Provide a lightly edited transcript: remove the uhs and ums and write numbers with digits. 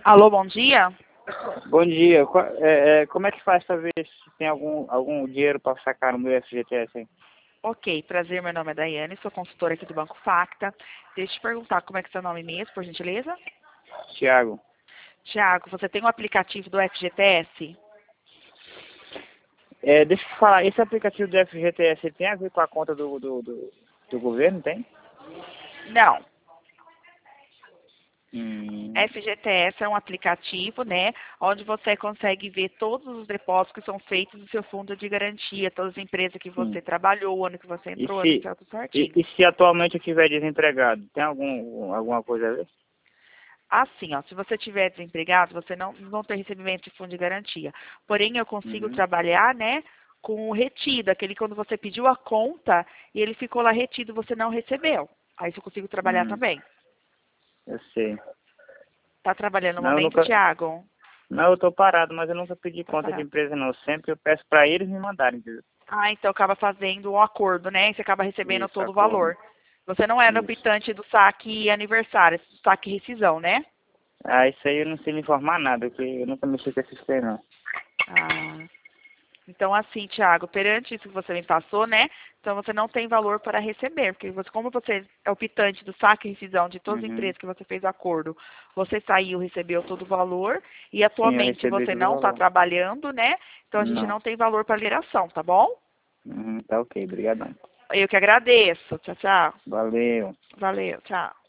Alô, bom dia. Bom dia. Como é que faz para ver se tem algum dinheiro para sacar no meu FGTS, hein? Ok, prazer, meu nome é Daiane, sou consultora aqui do Banco Facta. Deixa eu te perguntar como é que é seu nome mesmo, por gentileza? Tiago, Tiago, você tem um aplicativo do FGTS? deixa eu te falar, esse aplicativo do FGTS ele tem a ver com a conta do governo, tem? Não. Hum, FGTS é um aplicativo, né, onde você consegue ver todos os depósitos que são feitos no seu fundo de garantia, todas as empresas que sim. você trabalhou, o ano que você E entrou, ano se, certo e, certinho. e se atualmente eu estiver desempregado, tem alguma coisa a ver? Assim, ó, se você tiver desempregado, você não tem recebimento de fundo de garantia. Porém, eu consigo Uhum, trabalhar, né, com o retido, aquele quando você pediu a conta e ele ficou lá retido, você não recebeu. Aí eu consigo trabalhar hum, também. eu sei. Tá trabalhando no Não, eu momento, nunca, Thiago? não, eu tô parado, mas eu nunca pedi Tá conta de parado. empresa não. Sempre eu peço para eles me mandarem, entendeu? Ah, então acaba fazendo um acordo, né? E você acaba recebendo Isso, todo o acordo. valor. Você não é no Isso. optante do saque aniversário, saque rescisão, né? Ah, isso aí eu não sei me informar nada, porque eu nunca mexi com esses trem, não. Ah. Então, assim, Tiago, perante isso que você me passou, né? Então você não tem valor para receber, porque você, como você é optante do saque e rescisão de todas as Uhum. empresas que você fez acordo, você saiu, recebeu todo o valor, e Sim, eu atualmente recebi você todo o não está valor. trabalhando, né? Então a gente Não. não tem valor para liberação, tá bom? Tá ok, obrigadão. Eu que agradeço. Tchau, tchau. Valeu. Valeu, tchau.